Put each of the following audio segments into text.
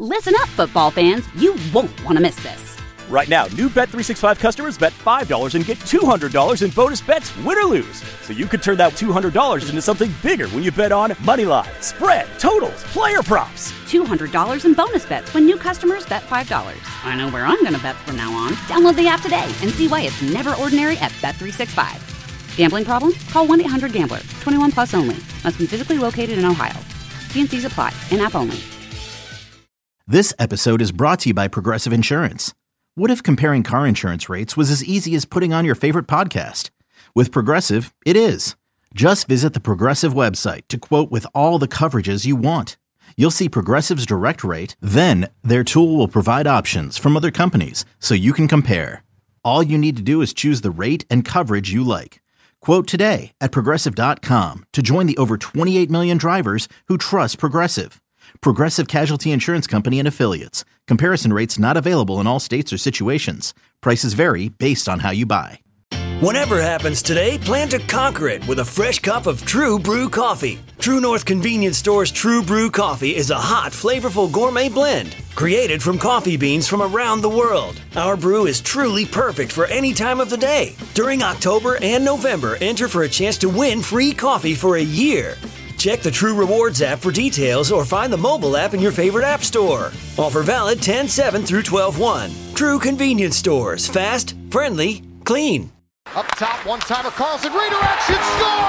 Listen up, football fans. You won't want to miss this. Right now, new Bet365 customers bet $5 and get $200 in bonus bets, win or lose. So you could turn that $200 into something bigger when you bet on money line, spread, totals, player props. $200 in bonus bets when new customers bet $5. I know where I'm going to bet from now on. Download the app today and see why it's never ordinary at Bet365. Gambling problem? Call 1-800-GAMBLER. 21 plus only. Must be physically located in Ohio. T&Cs apply. In-app only. This episode is brought to you by Progressive Insurance. What if comparing car insurance rates was as easy as putting on your favorite podcast? With Progressive, it is. Just visit the Progressive website to quote with all the coverages you want. You'll see Progressive's direct rate, then their tool will provide options from other companies so you can compare. All you need to do is choose the rate and coverage you like. Quote today at Progressive.com to join the over 28 million drivers who trust Progressive. Progressive Casualty Insurance Company and Affiliates. Comparison rates not available in all states or situations. Prices vary based on how you buy. Whatever happens today, plan to conquer it with a fresh cup of True Brew coffee. True North Convenience Store's True Brew coffee is a hot, flavorful gourmet blend created from coffee beans from around the world. Our brew is truly perfect for any time of the day. During October and November, enter for a chance to win free coffee for a year. Check the True Rewards app for details or find the mobile app in your favorite app store. Offer valid 10/7 through 12/1. True Convenience Stores. Fast, friendly, clean. Up top, one-timer, Carlson, redirection, scores!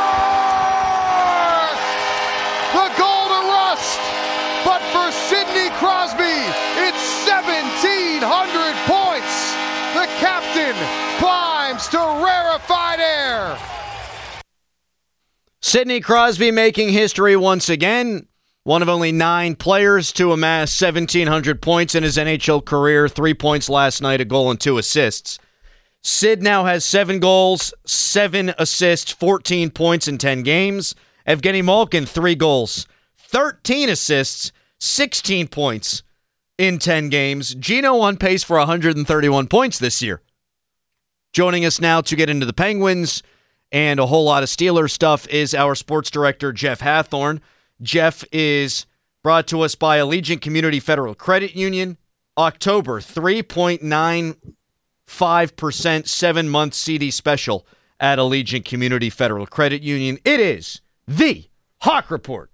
The goal to Rust! But for Sidney Crosby, it's 1,700 points! The captain climbs to rarefied air! Sidney Crosby making history once again. One of only 9 players to amass 1,700 points in his NHL career. 3 points last night, a goal and 2 assists. Sid now has 7 goals, 7 assists, 14 points in 10 games. Evgeny Malkin, 3 goals, 13 assists, 16 points in 10 games. Gino on pace for 131 points this year. Joining us now to get into the Penguins and a whole lot of Steelers stuff is our sports director, Jeff Hathorn. Jeff is brought to us by Allegiant Community Federal Credit Union. October, 3.95% 7-month CD special at Allegiant Community Federal Credit Union. It is the Hawk Report.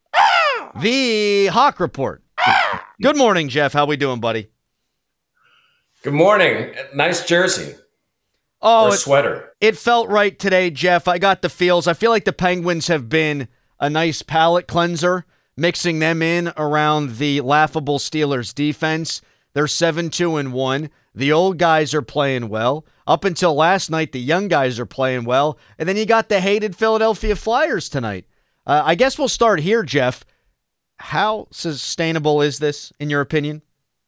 The Hawk Report. Good morning, Jeff. How we doing, buddy? Good morning. Nice jersey. Oh, sweater. It felt right today, Jeff. I got the feels. I feel like the Penguins have been a nice palate cleanser, mixing them in around the laughable Steelers defense. They're 7-2-1. The old guys are playing well. Up until last night, the young guys are playing well. And then you got the hated Philadelphia Flyers tonight. I guess we'll start here, Jeff. How sustainable is this, in your opinion?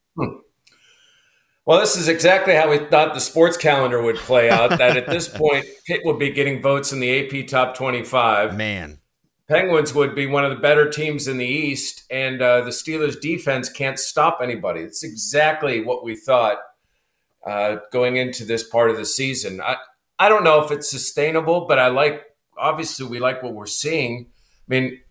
Well, this is exactly how we thought the sports calendar would play out, that at this point, Pitt would be getting votes in the AP Top 25. Man. Penguins would be one of the better teams in the East, and the Steelers' defense can't stop anybody. It's exactly what we thought going into this part of the season. I don't know if it's sustainable, but obviously we like what we're seeing. I mean,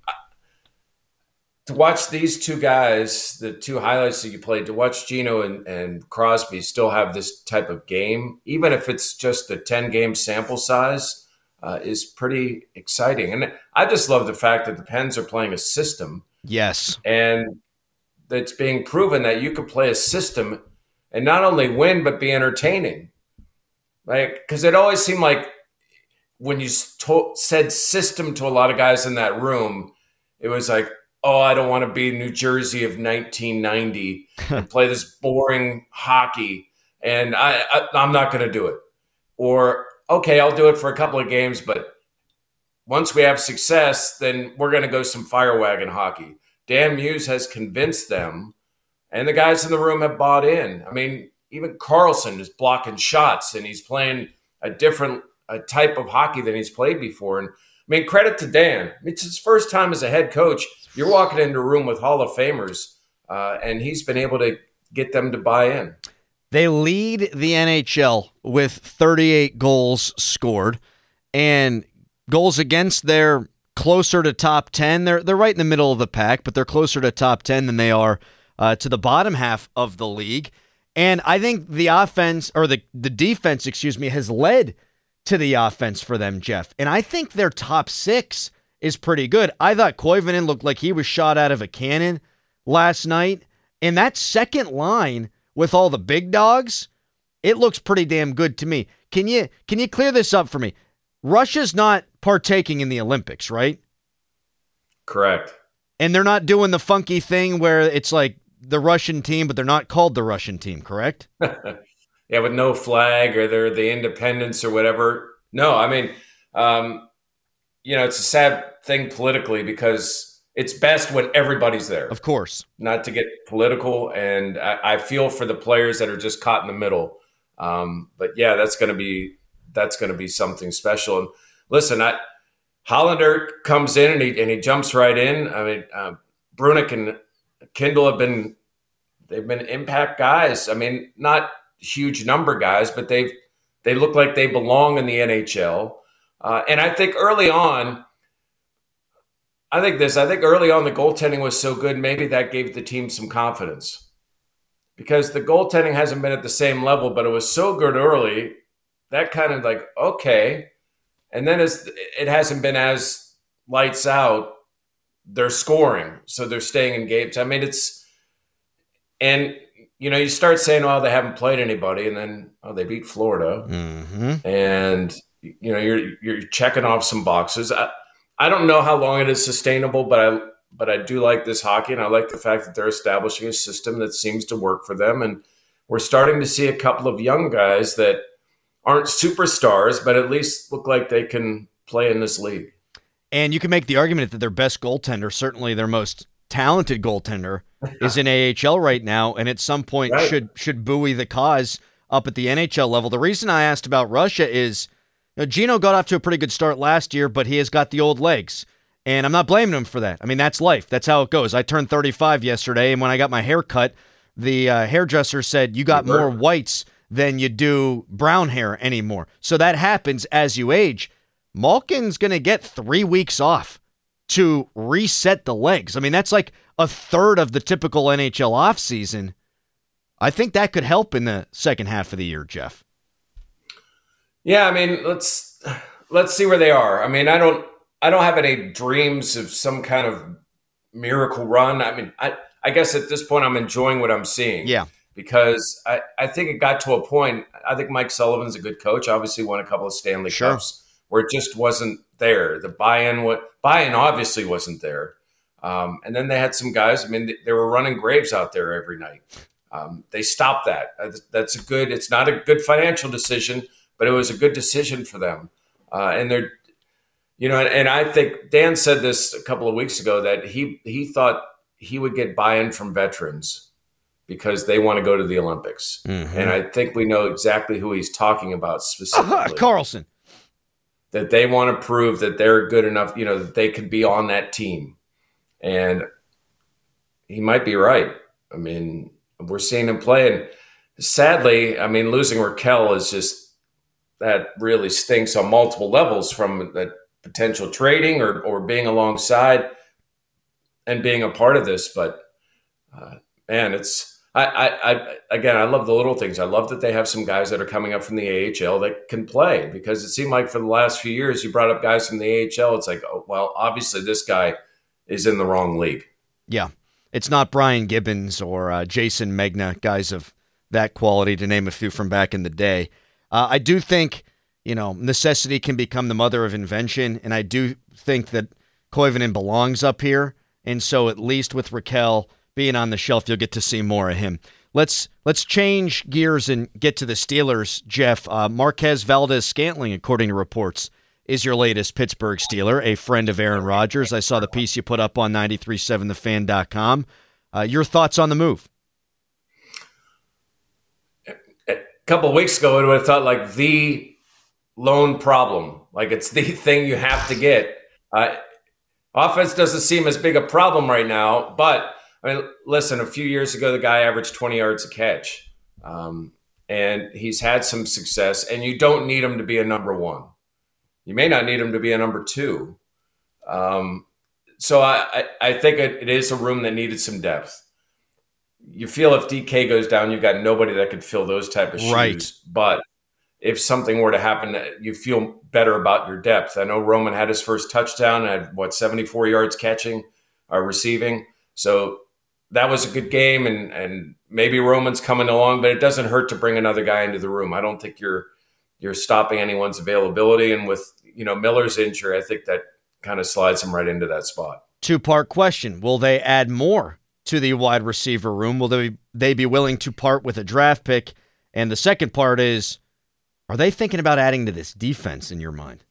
to watch these two guys, the two highlights that you played, to watch Gino and Crosby still have this type of game, even if it's just a 10-game sample size, is pretty exciting. And I just love the fact that the Pens are playing a system. Yes. And it's being proven that you can play a system and not only win, but be entertaining. Because it always seemed like when you said system to a lot of guys in that room, it was like, oh, I don't want to be New Jersey of 1990 and play this boring hockey, and I'm not going to do it. Or, okay, I'll do it for a couple of games, but once we have success, then we're going to go some fire wagon hockey. Dan Muse has convinced them, and the guys in the room have bought in. I mean, even Carlson is blocking shots, and he's playing a different type of hockey than he's played before. And I mean, credit to Dan. It's his first time as a head coach. You're walking into a room with Hall of Famers, and he's been able to get them to buy in. They lead the NHL with 38 goals scored, and goals against, they're closer to top 10. They're right in the middle of the pack, but they're closer to top 10 than they are to the bottom half of the league. And I think the offense, or the defense, has led to the offense for them, Jeff. And I think their top six is pretty good. I thought Koivunen looked like he was shot out of a cannon last night. And that second line with all the big dogs, it looks pretty damn good to me. Can you clear this up for me? Russia's not partaking in the Olympics, right? Correct. And they're not doing the funky thing where it's like the Russian team, but they're not called the Russian team, correct? Yeah, with no flag, or they're the independents or whatever. No, I mean, it's a sad thing politically because it's best when everybody's there. Of course. Not to get political, and I feel for the players that are just caught in the middle. But yeah, that's going to be something special. And listen, Hollander comes in and he jumps right in. I mean, Brunick and Kindle they've been impact guys. I mean, not huge number guys, but they look like they belong in the NHL. And I think early on, the goaltending was so good, maybe that gave the team some confidence. Because the goaltending hasn't been at the same level, but it was so good early, that kind of like, okay. And then it hasn't been as lights out, they're scoring. So they're staying in games. I mean, you start saying, oh, they haven't played anybody. And then, they beat Florida. Mm-hmm. And, you're checking off some boxes. I don't know how long it is sustainable, but I do like this hockey, and I like the fact that they're establishing a system that seems to work for them. And we're starting to see a couple of young guys that aren't superstars, but at least look like they can play in this league. And you can make the argument that their best goaltender, certainly their most talented goaltender, is in AHL right now, and at some point should buoy the cause up at the NHL level. The reason I asked about Russia is Gino got off to a pretty good start last year, but he has got the old legs. And I'm not blaming him for that. I mean, that's life. That's how it goes. I turned 35 yesterday, and when I got my hair cut, the hairdresser said, you got more whites than you do brown hair anymore. So that happens as you age. Malkin's going to get 3 weeks off to reset the legs. I mean, that's like a third of the typical NHL offseason. I think that could help in the second half of the year, Jeff. Yeah, I mean, let's see where they are. I mean, I don't have any dreams of some kind of miracle run. I mean, I guess at this point I'm enjoying what I'm seeing. Yeah. Because I think it got to a point, I think Mike Sullivan's a good coach, obviously won a couple of Stanley Cups, where it just wasn't there. The buy-in obviously wasn't there. And then they had some guys, I mean, they were running Graves out there every night. They stopped that. It's not a good financial decision, but it was a good decision for them. And they're, and I think Dan said this a couple of weeks ago that he thought he would get buy-in from veterans because they want to go to the Olympics. Mm-hmm. And I think we know exactly who he's talking about specifically. Carlson. That they want to prove that they're good enough, that they could be on that team. And he might be right. I mean, we're seeing him play. And sadly, I mean, losing Raquel is just, that really stinks on multiple levels, from that potential trading or being alongside and being a part of this. But man, I love the little things. I love that they have some guys that are coming up from the AHL that can play, because it seemed like for the last few years, you brought up guys from the AHL. It's like, oh, well, obviously this guy is in the wrong league. Yeah. It's not Brian Gibbons or Jason Megna, guys of that quality, to name a few from back in the day. I do think, necessity can become the mother of invention, and I do think that Koivunen belongs up here, and so at least with Raquel being on the shelf, you'll get to see more of him. Let's change gears and get to the Steelers, Jeff. Marquez Valdes-Scantling, according to reports, is your latest Pittsburgh Steeler, a friend of Aaron Rodgers. I saw the piece you put up on 937thefan.com. Your thoughts on the move? A couple of weeks ago, I would have thought like the lone problem, like it's the thing you have to get. Offense doesn't seem as big a problem right now, but I mean, listen, a few years ago, the guy averaged 20 yards a catch, and he's had some success, and you don't need him to be a number one. You may not need him to be a number two. So I think it is a room that needed some depth. you feel if DK goes down, you've got nobody that could fill those type of shoes. Right. But if something were to happen, you feel better about your depth. I know Roman had his first touchdown, had 74 yards catching or receiving. So that was a good game, and maybe Roman's coming along, but it doesn't hurt to bring another guy into the room. I don't think you're stopping anyone's availability. And with, Miller's injury, I think that kind of slides him right into that spot. Two-part question. Will they add more to the wide receiver room? Will they be willing to part with a draft pick? And the second part is, are they thinking about adding to this defense in your mind?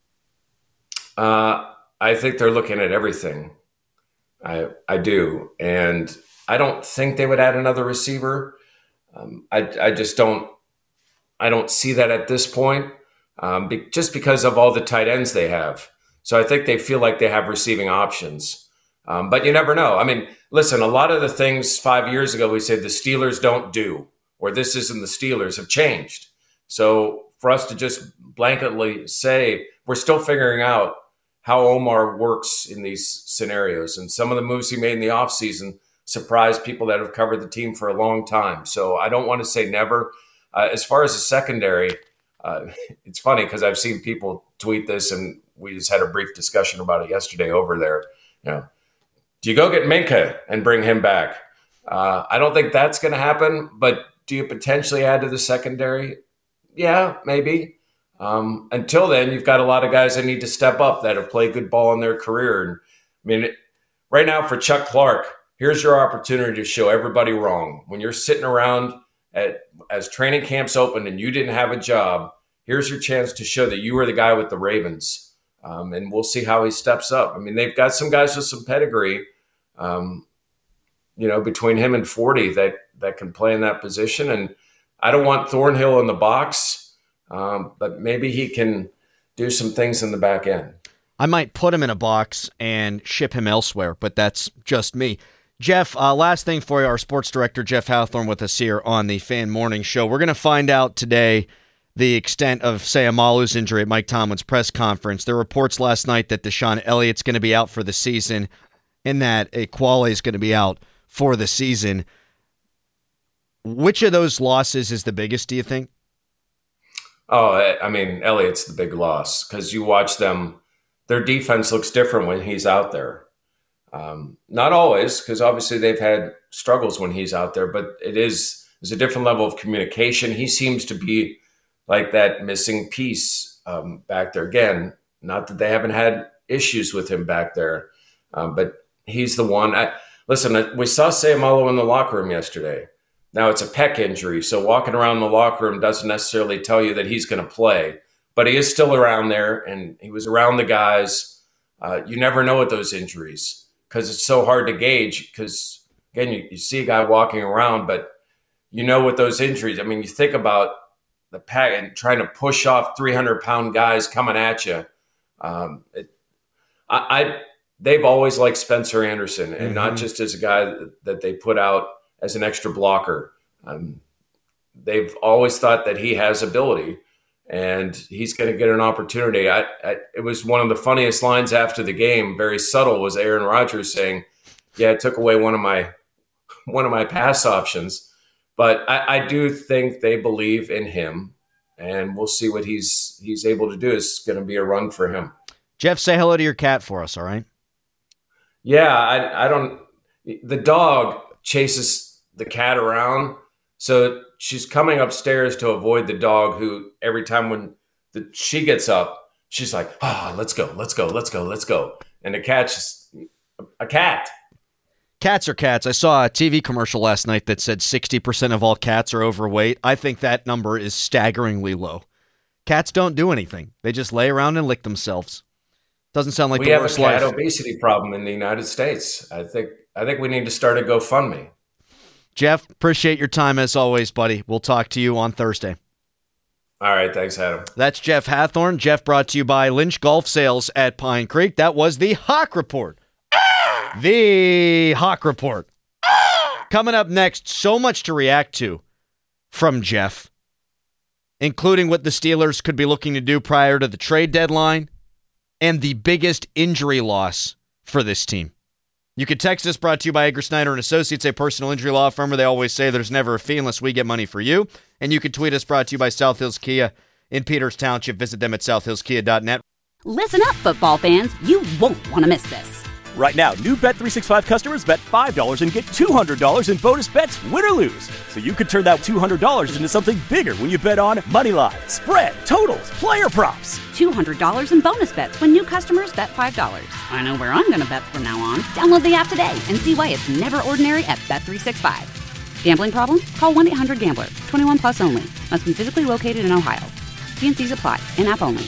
I think they're looking at everything. I do. And I don't think they would add another receiver. I just don't. I don't see that at this point, just because of all the tight ends they have. So I think they feel like they have receiving options. But you never know. I mean, listen, a lot of the things 5 years ago we said the Steelers don't do, or this isn't the Steelers, have changed. So for us to just blanketly say, we're still figuring out how Omar works in these scenarios. And some of the moves he made in the offseason surprised people that have covered the team for a long time. So I don't want to say never. As far as the secondary, it's funny because I've seen people tweet this, and we just had a brief discussion about it yesterday over there. Do you go get Minkah and bring him back? I don't think that's going to happen, but do you potentially add to the secondary? Yeah, maybe. Until then, you've got a lot of guys that need to step up that have played good ball in their career. And right now for Chuck Clark, here's your opportunity to show everybody wrong. When you're sitting around as training camps open and you didn't have a job, here's your chance to show that you were the guy with the Ravens. And we'll see how he steps up. They've got some guys with some pedigree, between him and 40 that can play in that position. And I don't want Thornhill in the box, but maybe he can do some things in the back end. I might put him in a box and ship him elsewhere, but that's just me. Jeff, last thing for you, our sports director, Jeff Hathorn, with us here on the Fan Morning Show. We're going to find out today the extent of Sayamalu's injury at Mike Tomlin's press conference. There were reports last night that Deshaun Elliott's going to be out for the season and that Equale is going to be out for the season. Which of those losses is the biggest, do you think? Elliott's the big loss because you watch them. Their defense looks different when he's out there. Not always, because obviously they've had struggles when he's out there, but there's a different level of communication. He seems to be like that missing piece back there. Again, not that they haven't had issues with him back there, but he's the one. Listen, we saw Sayamalu in the locker room yesterday. Now it's a pec injury, so walking around the locker room doesn't necessarily tell you that he's going to play, but he is still around there, and he was around the guys. You never know with those injuries because it's so hard to gauge because, again, you see a guy walking around, but with those injuries, you think about the pack and trying to push off 300-pound guys coming at you. They've always liked Spencer Anderson, and not just as a guy that they put out as an extra blocker. They've always thought that he has ability, and he's going to get an opportunity. It was one of the funniest lines after the game, very subtle, was Aaron Rodgers saying, "Yeah, it took away one of my pass options." But I do think they believe in him, and we'll see what he's able to do. It's going to be a run for him. Jeff, say hello to your cat for us, all right? Yeah, I don't. The dog chases the cat around, so she's coming upstairs to avoid the dog. Who every time when she gets up, she's like, let's go," and the cat's just a cat. Cats are cats. I saw a TV commercial last night that said 60% of all cats are overweight. I think that number is staggeringly low. Cats don't do anything. They just lay around and lick themselves. Doesn't sound like the worst life. We have a cat obesity problem in the United States. I think we need to start a GoFundMe. Jeff, appreciate your time as always, buddy. We'll talk to you on Thursday. All right, thanks, Adam. That's Jeff Hathorn. Jeff brought to you by Lynch Golf Sales at Pine Creek. That was the Hawk Report. The Hawk Report. Coming up next, so much to react to from Jeff, including what the Steelers could be looking to do prior to the trade deadline and the biggest injury loss for this team. You can text us, brought to you by Edgar Snyder and Associates, a personal injury law firm where they always say there's never a fee unless we get money for you. And you can tweet us, brought to you by South Hills Kia in Peters Township. Visit them at southhillskia.net. Listen up, football fans. You won't want to miss this. Right now, new Bet365 customers bet $5 and get $200 in bonus bets, win or lose. So you could turn that $200 into something bigger when you bet on moneyline, spread, totals, player props. $200 in bonus bets when new customers bet $5. I know where I'm going to bet from now on. Download the app today and see why it's never ordinary at Bet365. Gambling problem? Call 1-800-GAMBLER. 21 plus only. Must be physically located in Ohio. T&Cs apply. In-app only.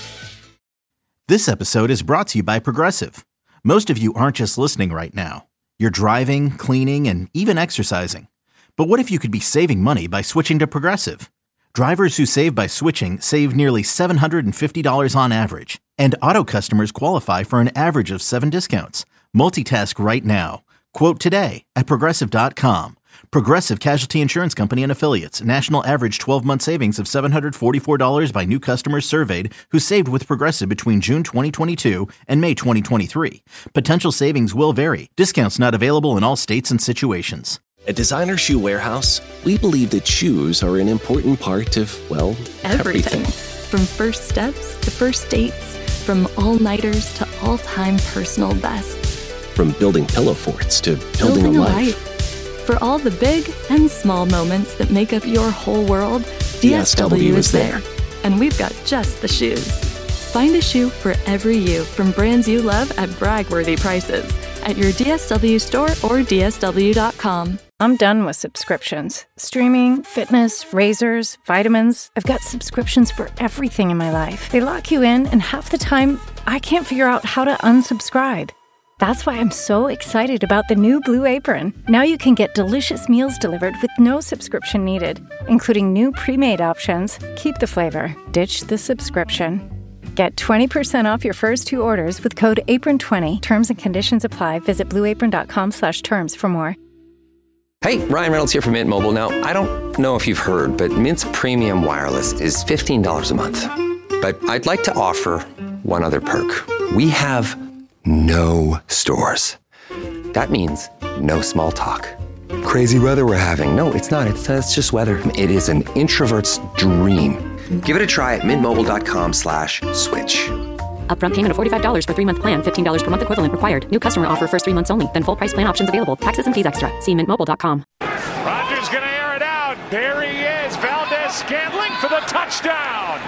This episode is brought to you by Progressive. Most of you aren't just listening right now. You're driving, cleaning, and even exercising. But what if you could be saving money by switching to Progressive? Drivers who save by switching save nearly $750 on average. And auto customers qualify for an average of 7 discounts. Multitask right now. Quote today at Progressive.com. Progressive Casualty Insurance Company and Affiliates. National average 12-month savings of $744 by new customers surveyed who saved with Progressive between June 2022 and May 2023. Potential savings will vary. Discounts not available in all states and situations. At Designer Shoe Warehouse, we believe that shoes are an important part of, well, everything. From first steps to first dates, from all-nighters to all-time personal bests. From building pillow forts to building a life. For all the big and small moments that make up your whole world, DSW is there. And we've got just the shoes. Find a shoe for every you from brands you love at brag-worthy prices at your DSW store or DSW.com. I'm done with subscriptions. Streaming, fitness, razors, vitamins. I've got subscriptions for everything in my life. They lock you in, and half the time, I can't figure out how to unsubscribe. That's why I'm so excited about the new Blue Apron. Now you can get delicious meals delivered with no subscription needed, including new pre-made options. Keep the flavor, ditch the subscription. Get 20% off your first 2 orders with code APRON20. Terms and conditions apply. Visit blueapron.com/terms for more. Hey, Ryan Reynolds here from Mint Mobile. Now, I don't know if you've heard, but Mint's premium wireless is $15 a month. But I'd like to offer one other perk. We have no stores. That means no small talk. Crazy weather we're having. No, it's not. It's just weather. It is an introvert's dream. Give it a try at mintmobile.com/switch. Upfront payment of $45 for 3-month plan. $15 per month equivalent required. New customer offer first 3 months only. Then full price plan options available. Taxes and fees extra. See mintmobile.com. Rodgers going to air it out. There he is. Valdez-Scantling for the touchdown.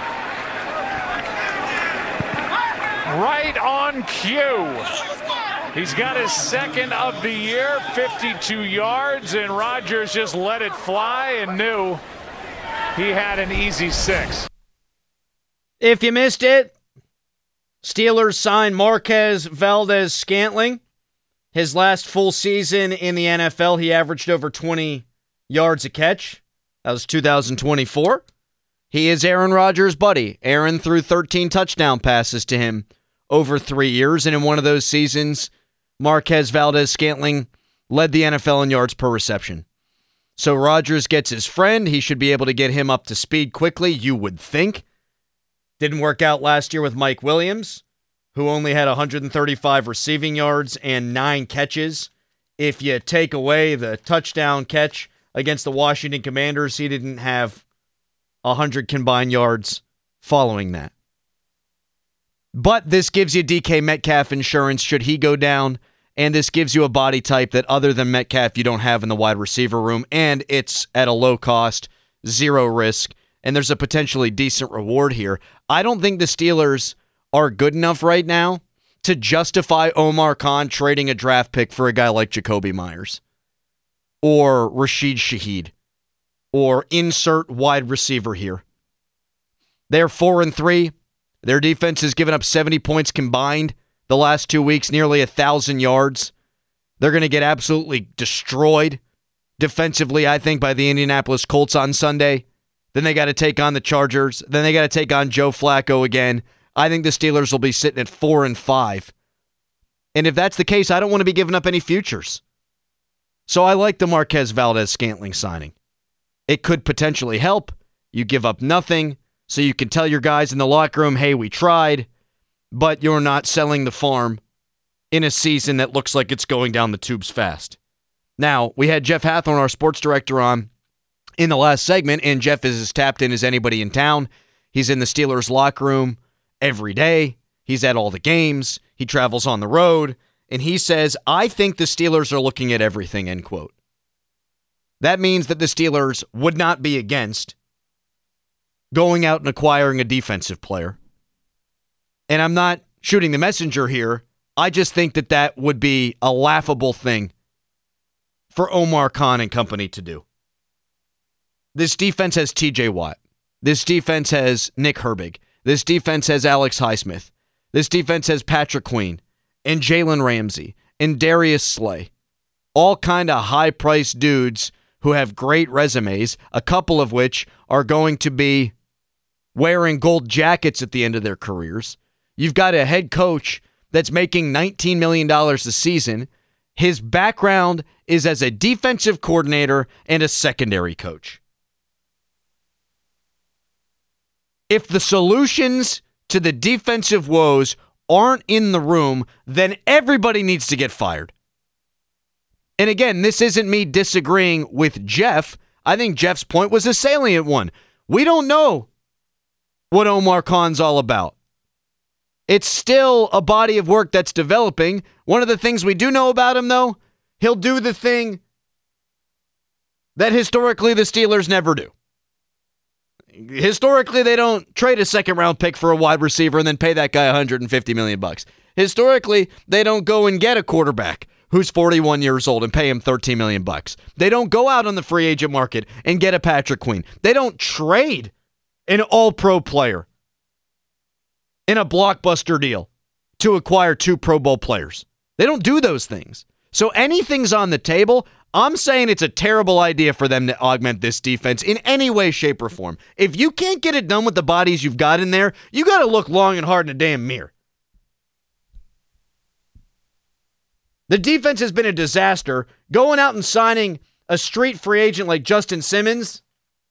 Right on cue. He's got his second of the year, 52 yards, and Rodgers just let it fly and knew he had an easy 6. If you missed it, Steelers signed Marquez Valdez-Scantling. His last full season in the NFL, he averaged over 20 yards a catch. That was 2024. He is Aaron Rodgers' buddy. Aaron threw 13 touchdown passes to him over 3 years, and in one of those seasons, Marquez Valdez-Scantling led the NFL in yards per reception. So Rodgers gets his friend. He should be able to get him up to speed quickly, you would think. Didn't work out last year with Mike Williams, who only had 135 receiving yards and 9 catches. If you take away the touchdown catch against the Washington Commanders, he didn't have 100 combined yards following that. But this gives you DK Metcalf insurance should he go down, and this gives you a body type that other than Metcalf you don't have in the wide receiver room, and it's at a low cost, 0 risk, and there's a potentially decent reward here. I don't think the Steelers are good enough right now to justify Omar Khan trading a draft pick for a guy like Jacoby Myers or Rashid Shaheed or insert wide receiver here. They're 4-3. Their defense has given up 70 points combined the last 2 weeks, nearly 1,000 yards. They're going to get absolutely destroyed defensively, I think, by the Indianapolis Colts on Sunday. Then they got to take on the Chargers. Then they got to take on Joe Flacco again. I think the Steelers will be sitting at 4-5. And if that's the case, I don't want to be giving up any futures. So I like the Marquez Valdez-Scantling signing. It could potentially help. You give up nothing, so you can tell your guys in the locker room, hey, we tried, but you're not selling the farm in a season that looks like it's going down the tubes fast. Now, we had Jeff Hathorn, our sports director, on in the last segment, and Jeff is as tapped in as anybody in town. He's in the Steelers locker room every day. He's at all the games. He travels on the road. And he says, I think the Steelers are looking at everything, end quote. That means that the Steelers would not be against going out and acquiring a defensive player. And I'm not shooting the messenger here. I just think that that would be a laughable thing for Omar Khan and company to do. This defense has TJ Watt. This defense has Nick Herbig. This defense has Alex Highsmith. This defense has Patrick Queen and Jalen Ramsey and Darius Slay. All kind of high-priced dudes who have great resumes, a couple of which are going to be wearing gold jackets at the end of their careers. You've got a head coach that's making $19 million a season. His background is as a defensive coordinator and a secondary coach. If the solutions to the defensive woes aren't in the room, then everybody needs to get fired. And again, this isn't me disagreeing with Jeff. I think Jeff's point was a salient one. We don't know what Omar Khan's all about. It's still a body of work that's developing. One of the things we do know about him, though, he'll do the thing that historically the Steelers never do. Historically, they don't trade a second-round pick for a wide receiver and then pay that guy $150 million. Historically, they don't go and get a quarterback who's 41 years old and pay him $13 million. They don't go out on the free agent market and get a Patrick Queen. They don't trade an all-pro player in a blockbuster deal to acquire 2 Pro Bowl players. They don't do those things. So anything's on the table. I'm saying it's a terrible idea for them to augment this defense in any way, shape, or form. If you can't get it done with the bodies you've got in there, you got to look long and hard in a damn mirror. The defense has been a disaster. Going out and signing a street free agent like Justin Simmons,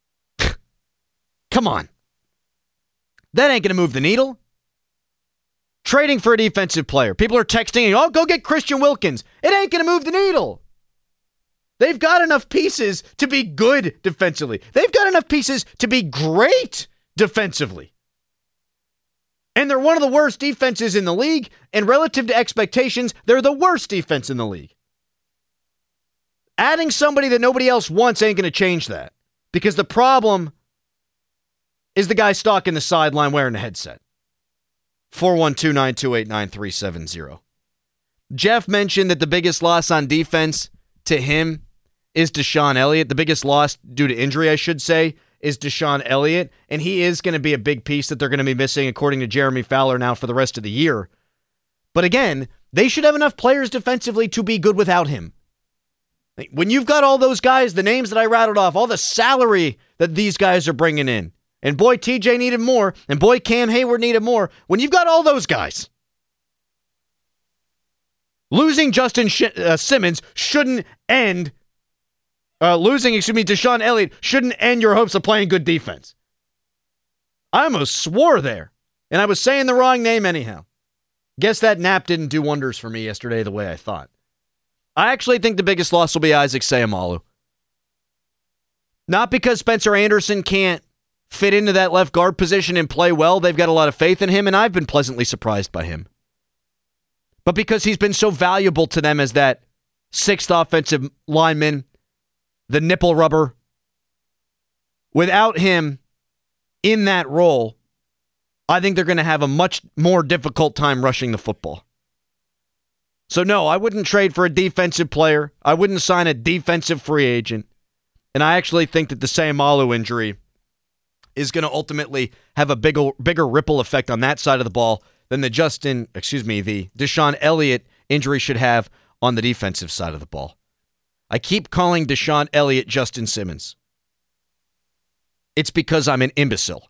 come on. That ain't going to move the needle. Trading for a defensive player. People are texting, oh, go get Christian Wilkins. It ain't going to move the needle. They've got enough pieces to be good defensively. They've got enough pieces to be great defensively. And they're one of the worst defenses in the league, and relative to expectations, they're the worst defense in the league. Adding somebody that nobody else wants ain't going to change that, because the problem is the guy stalking the sideline wearing a headset. 412-928-9370. Jeff mentioned that the biggest loss on defense to him is Deshaun Elliott. The biggest loss due to injury, I should say, is Deshaun Elliott. And he is going to be a big piece that they're going to be missing, according to Jeremy Fowler, now for the rest of the year. But again, they should have enough players defensively to be good without him. When you've got all those guys, the names that I rattled off, all the salary that these guys are bringing in, and boy, TJ needed more, and boy, Cam Hayward needed more. When you've got all those guys, losing Justin Simmons shouldn't end. Deshaun Elliott shouldn't end your hopes of playing good defense. I almost swore there, and I was saying the wrong name anyhow. Guess that nap didn't do wonders for me yesterday the way I thought. I actually think the biggest loss will be Isaac Seumalo. Not because Spencer Anderson can't fit into that left guard position and play well. They've got a lot of faith in him, and I've been pleasantly surprised by him. But because he's been so valuable to them as that 6th offensive lineman, the nipple rubber. Without him in that role, I think they're going to have a much more difficult time rushing the football. So no, I wouldn't trade for a defensive player. I wouldn't sign a defensive free agent. And I actually think that the Seumalo injury is going to ultimately have a bigger ripple effect on that side of the ball than the Deshaun Elliott injury should have on the defensive side of the ball. I keep calling Deshaun Elliott Justin Simmons. It's because I'm an imbecile.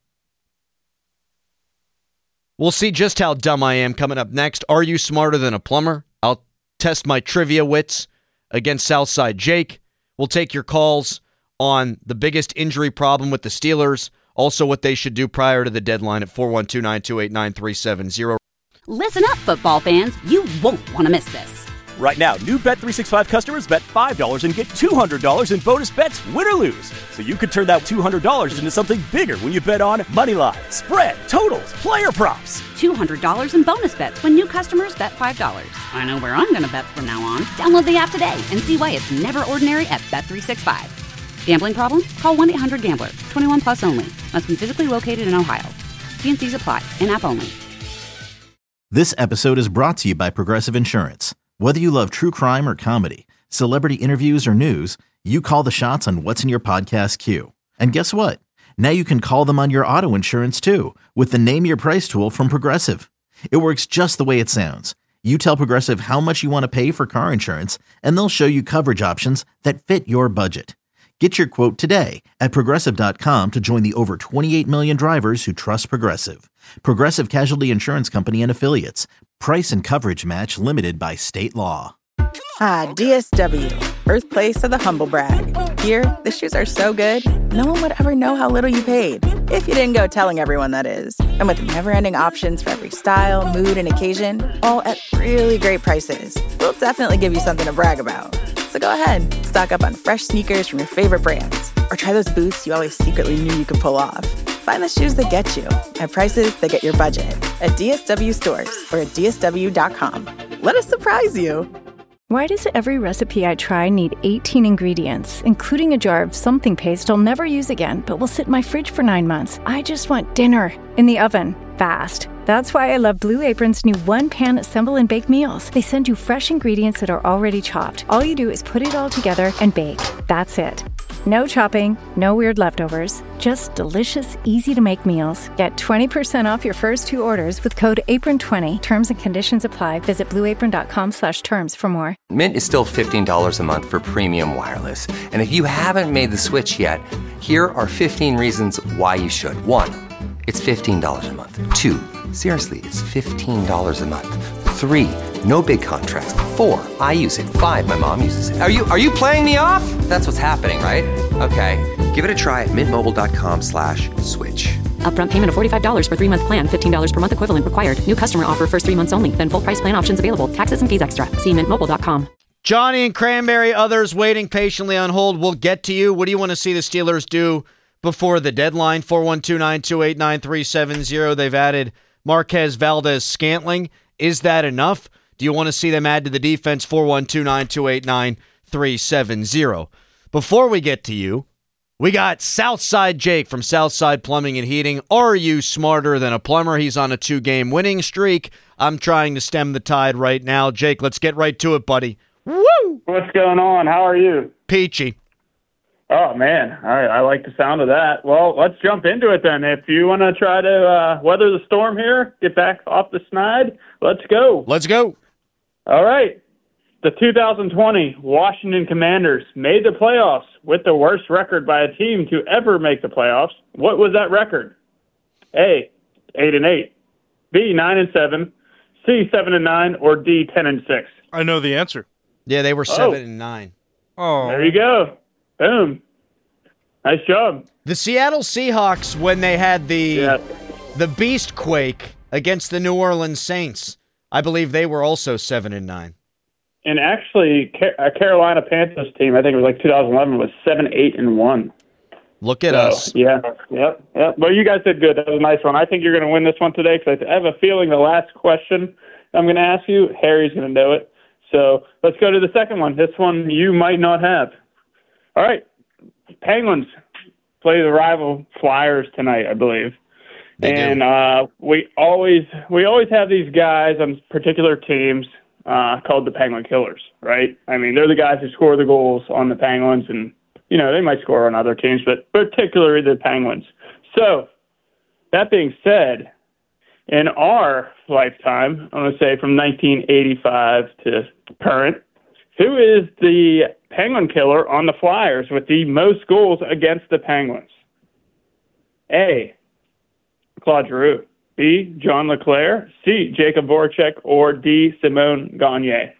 We'll see just how dumb I am coming up next. Are you smarter than a plumber? I'll test my trivia wits against Southside Jake. We'll take your calls on the biggest injury problem with the Steelers. Also, what they should do prior to the deadline at 412-928-9370. Listen up, football fans. You won't want to miss this. Right now, new Bet365 customers bet $5 and get $200 in bonus bets, win or lose. So you could turn that $200 into something bigger when you bet on money line, spread, totals, player props. $200 in bonus bets when new customers bet $5. I know where I'm going to bet from now on. Download the app today and see why it's never ordinary at Bet365. Gambling problem? Call 1-800-GAMBLER. 21 plus only. Must be physically located in Ohio. T&Cs apply. In-app only. This episode is brought to you by Progressive Insurance. Whether you love true crime or comedy, celebrity interviews or news, you call the shots on what's in your podcast queue. And guess what? Now you can call them on your auto insurance too with the Name Your Price tool from Progressive. It works just the way it sounds. You tell Progressive how much you want to pay for car insurance, and they'll show you coverage options that fit your budget. Get your quote today at Progressive.com to join the over 28 million drivers who trust Progressive. Progressive Casualty Insurance Company and Affiliates. Price and coverage match limited by state law. DSW, birthplace of the humble brag. Here, the shoes are so good, no one would ever know how little you paid. If you didn't go telling everyone, that is. And with never-ending options for every style, mood, and occasion, all at really great prices, we'll definitely give you something to brag about. So go ahead, stock up on fresh sneakers from your favorite brands, or try those boots you always secretly knew you could pull off. Find the shoes that get you at prices that get your budget at DSW stores or at DSW.com. Let us surprise you. Why does every recipe I try need 18 ingredients, including a jar of something paste I'll never use again, but will sit in my fridge for 9 months? I just want dinner in the oven, fast. That's why I love Blue Apron's new one-pan assemble and bake meals. They send you fresh ingredients that are already chopped. All you do is put it all together and bake. That's it. No chopping, no weird leftovers, just delicious, easy-to-make meals. Get 20% off your first 2 orders with code APRON20. Terms and conditions apply. Visit blueapron.com/terms for more. Mint is still $15 a month for premium wireless. And if you haven't made the switch yet, here are 15 reasons why you should. 1, it's $15 a month. 2, seriously, it's $15 a month. 3, no big contrast. 4, I use it. 5, my mom uses it. Are you playing me off? That's what's happening, right? Okay, give it a try at mintmobile.com/switch. Upfront payment of $45 for 3-month plan. $15 per month equivalent required. New customer offer first 3 months only. Then full price plan options available. Taxes and fees extra. See mintmobile.com. Johnny and Cranberry, others waiting patiently on hold. We'll get to you. What do you want to see the Steelers do before the deadline? 412-928-9370. They've added Marquez Valdez-Scantling. Is that enough? Do you want to see them add to the defense? 412-928-9370. Before we get to you, we got Southside Jake from Southside Plumbing and Heating. Are you smarter than a plumber? He's on a 2-game winning streak. I'm trying to stem the tide right now. Jake, let's get right to it, buddy. Woo! What's going on? How are you? Peachy. Oh, man. All right. I like the sound of that. Well, let's jump into it then. If you want to try to weather the storm here, get back off the snide, let's go. Let's go. All right. The 2020 Washington Commanders made the playoffs with the worst record by a team to ever make the playoffs. What was that record? A, 8-8, B, 9-7, C, 7-9, or D, 10-6? I know the answer. Yeah, they were 7-9. Oh, there you go. Boom. Nice job. The Seattle Seahawks, when they had the beast quake against the New Orleans Saints, I believe they were also 7-9. And actually, a Carolina Panthers team, I think it was like 2011, was 7-8-1. Look at us. Yeah, yep. Well, you guys did good. That was a nice one. I think you're going to win this one today because I have a feeling the last question I'm going to ask you, Harry's going to know it. So let's go to the second one. This one you might not have. All right. Penguins play the rival Flyers tonight, I believe. And we always have these guys on particular teams called the Penguin Killers, right? I mean, they're the guys who score the goals on the Penguins, and, you know, they might score on other teams, but particularly the Penguins. So, that being said, in our lifetime, I'm going to say from 1985 to current, who is the Penguin Killer on the Flyers with the most goals against the Penguins? A, Claude Giroux. B, John LeClair. C, Jacob Voracek. Or D, Simone Gagne.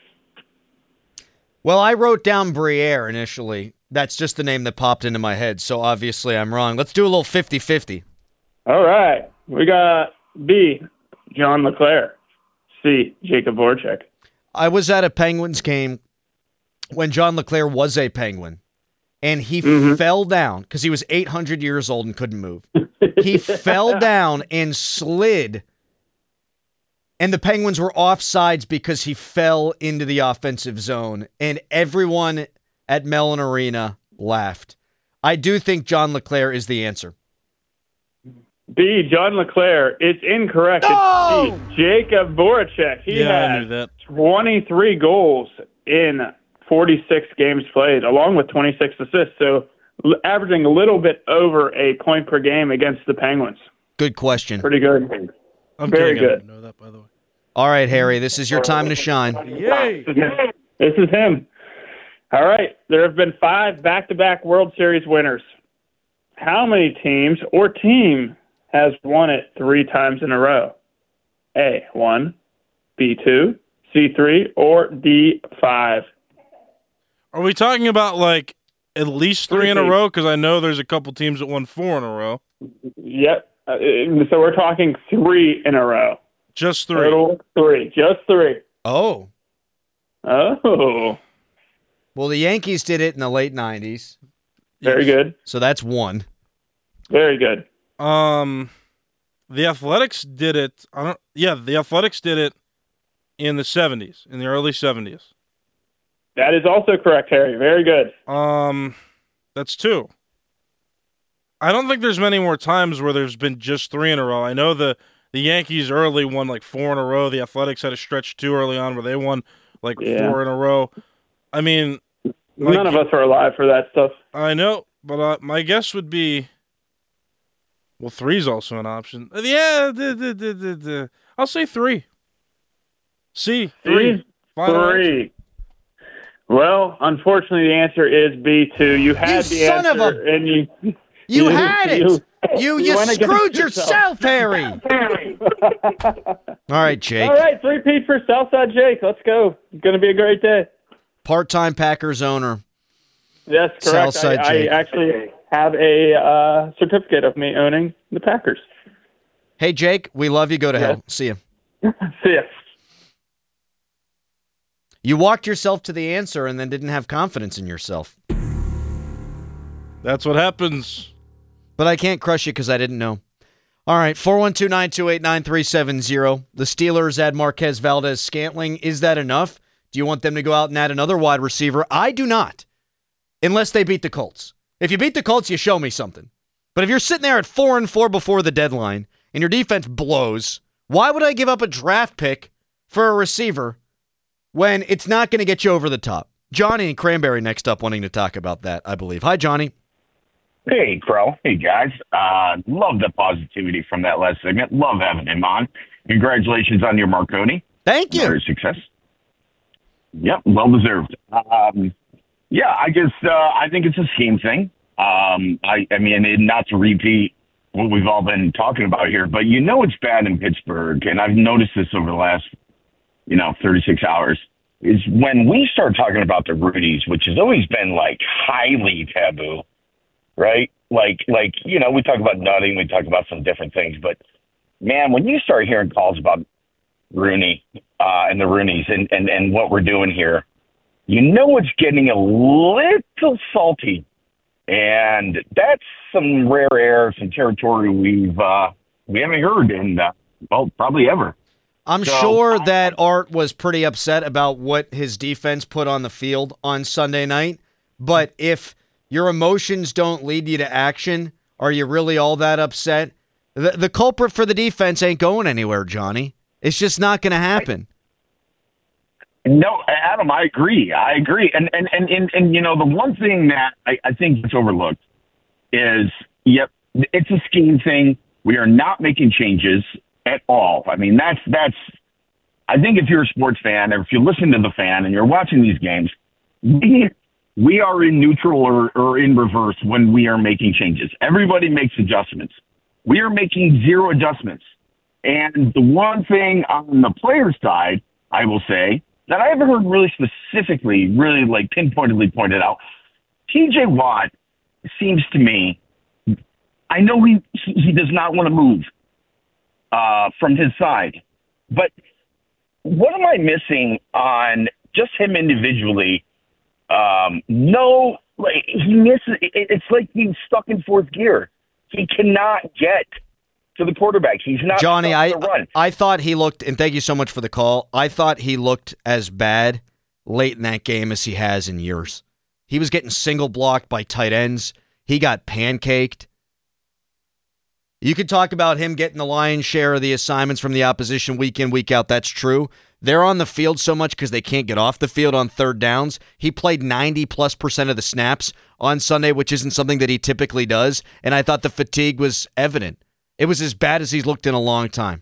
Well, I wrote down Briere initially. That's just the name that popped into my head, so obviously I'm wrong. Let's do a little 50-50. All right. We got B, John LeClair. C, Jacob Voracek? I was at a Penguins game when John LeClair was a Penguin, and he fell down because he was 800 years old and couldn't move. He fell down and slid, and the Penguins were offsides because he fell into the offensive zone, and everyone at Mellon Arena laughed. I do think John LeClair is the answer. B, John LeClair. It's incorrect. No! It's C, Jacob Voracek. He I knew had that. 23 goals in 46 games played, along with 26 assists, so averaging a little bit over a point per game against the Penguins. Good question. Pretty good. Very good. Know that, by the way. All right, Harry, this is your time to shine. Yay! This is him. All right, there have been 5 back-to-back World Series winners. How many teams or team has won it 3 times in a row? A, 1, B, 2, C, 3, or D, 5? Are we talking about like at least 3 in a row? Because I know there's a couple teams that won 4 in a row. Yep. So we're talking 3 in a row. Just 3. Total 3. Just 3. Oh. Oh. Well, the Yankees did it in the late 90s. Very good. So that's 1. Very good. The Athletics did it. The Athletics did it in the 70s, in the early 70s. That is also correct, Harry. Very good. That's 2. I don't think there's many more times where there's been just 3 in a row. I know the Yankees early won like 4 in a row. The Athletics had a stretch too early on where they won like 4 in a row. I mean, none of us are alive for that stuff. I know, but my guess would be, well, 3 is also an option. Yeah, I'll say 3. C, 3. 3. Well, unfortunately, the answer is B2. You had the son answer, of a... and you had it. You went against screwed yourself, Harry. All right, Jake. All right, 3-peat for Southside Jake. Let's go. It's going to be a great day. Part-time Packers owner. That's correct. Southside I Jake. actually have a certificate of me owning the Packers. Hey, Jake, we love you. Go to hell. See you. See ya. You walked yourself to the answer and then didn't have confidence in yourself. That's what happens. But I can't crush you because I didn't know. All right, 412-928-9370. The Steelers add Marquez Valdez-Scantling. Is that enough? Do you want them to go out and add another wide receiver? I do not, unless they beat the Colts. If you beat the Colts, you show me something. But if you're sitting there at 4-4 before the deadline and your defense blows, why would I give up a draft pick for a receiver when it's not going to get you over the top? Johnny and Cranberry next up wanting to talk about that, I believe. Hi, Johnny. Hey, Crow. Hey, guys. Love the positivity from that last segment. Love having him on. Congratulations on your Marconi. Thank you. Very success. Yep, well deserved. Yeah, I guess I think it's a scheme thing. I mean, not to repeat what we've all been talking about here, but you know it's bad in Pittsburgh, and I've noticed this over the last, 36 hours, is when we start talking about the Rudies, which has always been, like, highly taboo, right? Like we talk about nutting, we talk about some different things, but, man, when you start hearing calls about Rooney and the Roonies and what we're doing here, it's getting a little salty. And that's some rare air, some territory we haven't heard in, probably ever. I'm sure that Art was pretty upset about what his defense put on the field on Sunday night. But if your emotions don't lead you to action, are you really all that upset? The culprit for the defense ain't going anywhere, Johnny. It's just not going to happen. No, Adam, I agree. And the one thing that I think gets overlooked is, yep, it's a scheme thing. We are not making changes at all. I mean, that's. I think if you're a sports fan, or if you listen to the fan and you're watching these games, we are in neutral or in reverse when we are making changes. Everybody makes adjustments. We are making 0 adjustments. And the one thing on the player side, I will say, that I haven't heard really specifically, really like pinpointedly pointed out, TJ Watt seems to me, I know he does not want to move from his side, but what am I missing on just him individually? He misses. It's like he's stuck in fourth gear. He cannot get to the quarterback. He's not. Johnny, run. I thought he looked, and thank you so much for the call. I thought he looked as bad late in that game as he has in years. He was getting single blocked by tight ends. He got pancaked. You could talk about him getting the lion's share of the assignments from the opposition week in, week out. That's true. They're on the field so much because they can't get off the field on third downs. He played 90+% of the snaps on Sunday, which isn't something that he typically does. And I thought the fatigue was evident. It was as bad as he's looked in a long time.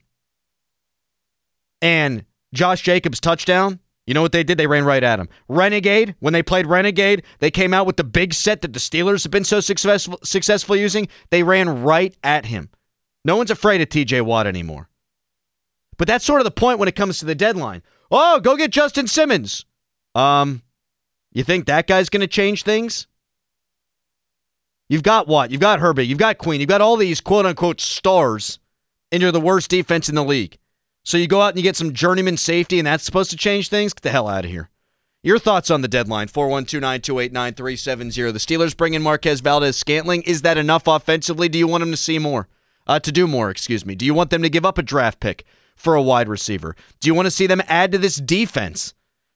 And Josh Jacobs' touchdown, you know what they did? They ran right at him. Renegade, when they played Renegade, they came out with the big set that the Steelers have been so successful using. They ran right at him. No one's afraid of TJ Watt anymore. But that's sort of the point when it comes to the deadline. Oh, go get Justin Simmons. You think that guy's going to change things? You've got Watt, you've got Herbert, you've got Queen, you've got all these quote-unquote stars, and you're the worst defense in the league. So you go out and you get some journeyman safety, and that's supposed to change things? Get the hell out of here. Your thoughts on the deadline, 412-928-9370. The Steelers bring in Marquez Valdes-Scantling. Is that enough offensively? Do you want them to see more? To do more, excuse me. Do you want them to give up a draft pick for a wide receiver? Do you want to see them add to this defense?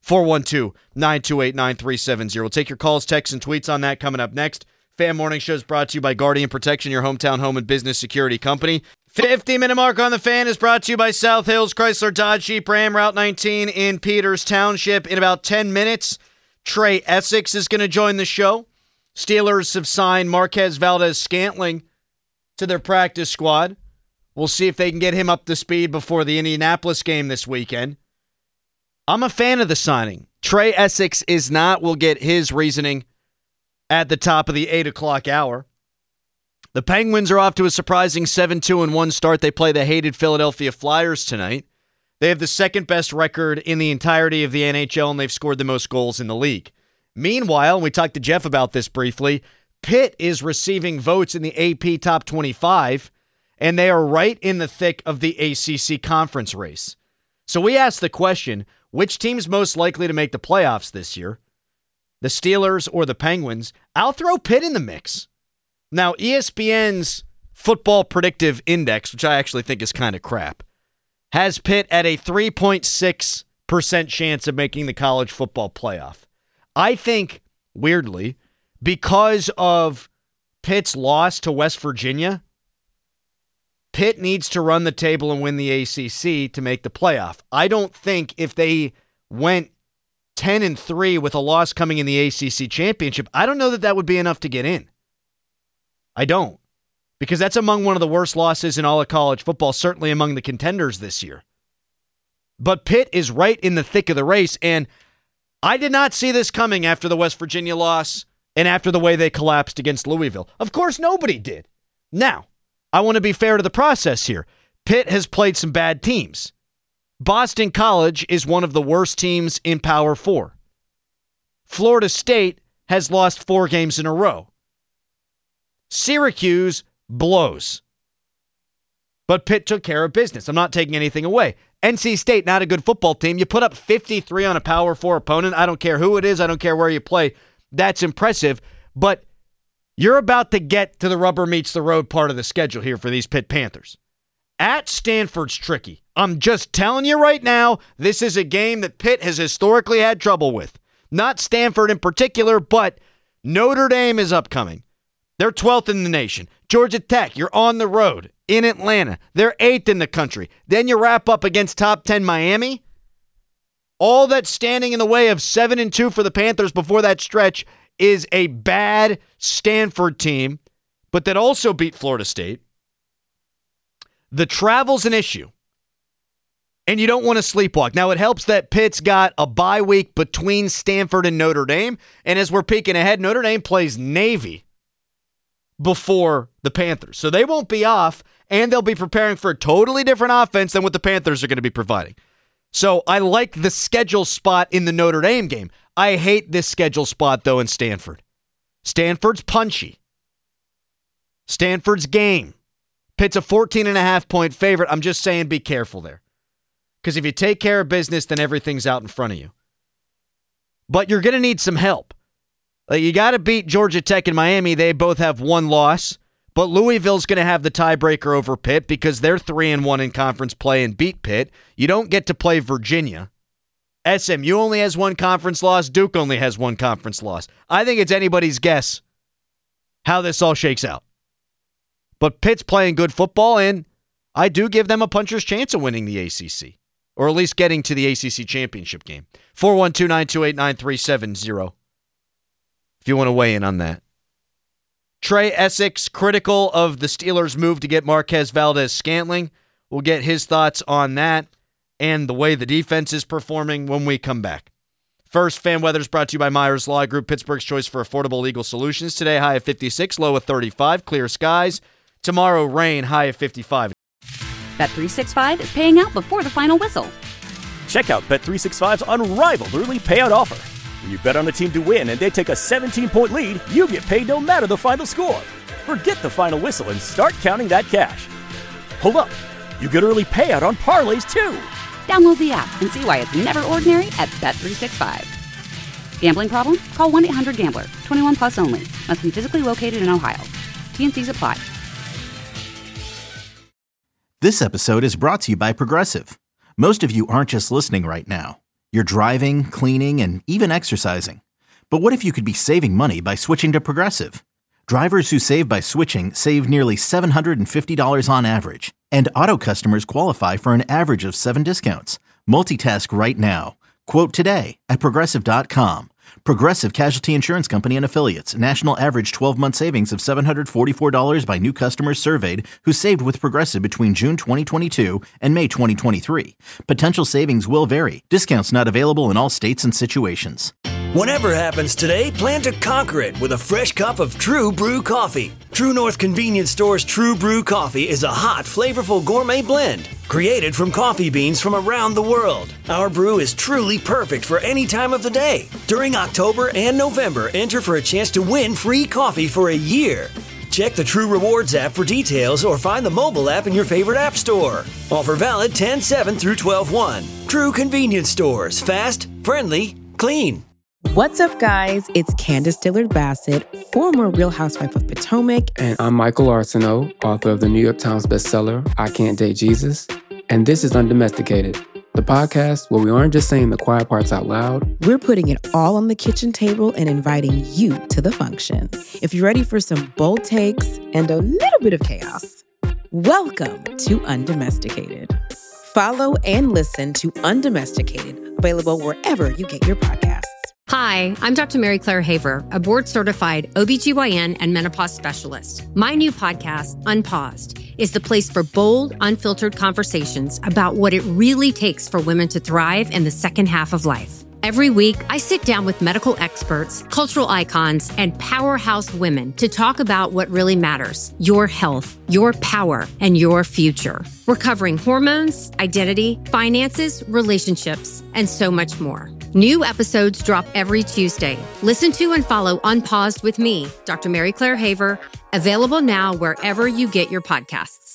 412-928-9370. We'll take your calls, texts, and tweets on that coming up next. Fan Morning Show is brought to you by Guardian Protection, your hometown home and business security company. 50-minute mark on the Fan is brought to you by South Hills Chrysler Dodge Jeep Ram, Route 19 in Peters Township. In about 10 minutes, Trey Essex is going to join the show. Steelers have signed Marquez Valdes-Scantling to their practice squad. We'll see if they can get him up to speed before the Indianapolis game this weekend. I'm a fan of the signing. Trey Essex is not. We'll get his reasoning at the top of the 8 o'clock hour. The Penguins are off to a surprising 7-2-1 start. They play the hated Philadelphia Flyers tonight. They have the second best record in the entirety of the NHL, and they've scored the most goals in the league. Meanwhile, and we talked to Jeff about this briefly, Pitt is receiving votes in the AP Top 25, and they are right in the thick of the ACC conference race. So we asked the question, which team's most likely to make the playoffs this year? The Steelers or the Penguins? I'll throw Pitt in the mix. Now, ESPN's Football Predictive Index, which I actually think is kind of crap, has Pitt at a 3.6% chance of making the college football playoff. I think, weirdly, because of Pitt's loss to West Virginia, Pitt needs to run the table and win the ACC to make the playoff. I don't think if they went 10-3 with a loss coming in the ACC championship, I don't know that that would be enough to get in. I don't. Because that's among one of the worst losses in all of college football, certainly among the contenders this year. But Pitt is right in the thick of the race, and I did not see this coming after the West Virginia loss and after the way they collapsed against Louisville. Of course, nobody did. Now, I want to be fair to the process here. Pitt has played some bad teams. Boston College is one of the worst teams in Power 4. Florida State has lost 4 games in a row. Syracuse blows. But Pitt took care of business. I'm not taking anything away. NC State, not a good football team. You put up 53 on a Power 4 opponent. I don't care who it is. I don't care where you play. That's impressive. But you're about to get to the rubber meets the road part of the schedule here for these Pitt Panthers. At Stanford's tricky. I'm just telling you right now, this is a game that Pitt has historically had trouble with. Not Stanford in particular, but Notre Dame is upcoming. They're 12th in the nation. Georgia Tech, you're on the road in Atlanta. They're 8th in the country. Then you wrap up against top 10 Miami. All that's standing in the way of 7-2 for the Panthers before that stretch is a bad Stanford team, but that also beat Florida State. The travel's an issue, and you don't want to sleepwalk. Now, it helps that Pitt's got a bye week between Stanford and Notre Dame, and as we're peeking ahead, Notre Dame plays Navy before the Panthers. So they won't be off, and they'll be preparing for a totally different offense than what the Panthers are going to be providing. So I like the schedule spot in the Notre Dame game. I hate this schedule spot, though, in Stanford. Stanford's punchy. Stanford's game. Pitt's a 14.5-point favorite. I'm just saying be careful there. Because if you take care of business, then everything's out in front of you. But you're going to need some help. You got to beat Georgia Tech and Miami. They both have one loss. But Louisville's going to have the tiebreaker over Pitt because they're 3-1 in conference play and beat Pitt. You don't get to play Virginia. SMU only has one conference loss. Duke only has one conference loss. I think it's anybody's guess how this all shakes out. But Pitt's playing good football, and I do give them a puncher's chance of winning the ACC, or at least getting to the ACC championship game. 412-928-9370 if you want to weigh in on that. Trey Essex, critical of the Steelers' move to get Marquez Valdes-Scantling. We'll get his thoughts on that and the way the defense is performing when we come back. First, fan weather is brought to you by Myers Law Group, Pittsburgh's choice for affordable legal solutions. Today, high of 56, low of 35, clear skies. Tomorrow, rain, high of 55. Bet365 is paying out before the final whistle. Check out Bet365's unrivaled early payout offer. When you bet on a team to win and they take a 17-point lead, you get paid no matter the final score. Forget the final whistle and start counting that cash. Hold up. You get early payout on parlays, too. Download the app and see why it's never ordinary at Bet365. Gambling problem? Call 1-800-GAMBLER. 21 plus only. Must be physically located in Ohio. T&Cs apply. This episode is brought to you by Progressive. Most of you aren't just listening right now. You're driving, cleaning, and even exercising. But what if you could be saving money by switching to Progressive? Drivers who save by switching save nearly $750 on average. And auto customers qualify for an average of 7 discounts. Multitask right now. Quote today at Progressive.com. Progressive Casualty Insurance Company and Affiliates. National average 12-month savings of $744 by new customers surveyed who saved with Progressive between June 2022 and May 2023. Potential savings will vary. Discounts not available in all states and situations. Whatever happens today, plan to conquer it with a fresh cup of True Brew coffee. True North Convenience Store's True Brew coffee is a hot, flavorful gourmet blend created from coffee beans from around the world. Our brew is truly perfect for any time of the day. During October and November, enter for a chance to win free coffee for a year. Check the True Rewards app for details or find the mobile app in your favorite app store. Offer valid 10/7 through 12/1. True Convenience Stores. Fast, friendly, clean. What's up, guys? It's Candace Dillard Bassett, former Real Housewife of Potomac. And I'm Michael Arsenault, author of the New York Times bestseller, I Can't Date Jesus. And this is Undomesticated, the podcast where we aren't just saying the quiet parts out loud. We're putting it all on the kitchen table and inviting you to the function. If you're ready for some bold takes and a little bit of chaos, welcome to Undomesticated. Follow and listen to Undomesticated, available wherever you get your podcasts. Hi, I'm Dr. Mary Claire Haver, a board-certified OBGYN and menopause specialist. My new podcast, Unpaused, is the place for bold, unfiltered conversations about what it really takes for women to thrive in the second half of life. Every week, I sit down with medical experts, cultural icons, and powerhouse women to talk about what really matters: your health, your power, and your future. We're covering hormones, identity, finances, relationships, and so much more. New episodes drop every Tuesday. Listen to and follow Unpaused with me, Dr. Mary Claire Haver, available now wherever you get your podcasts.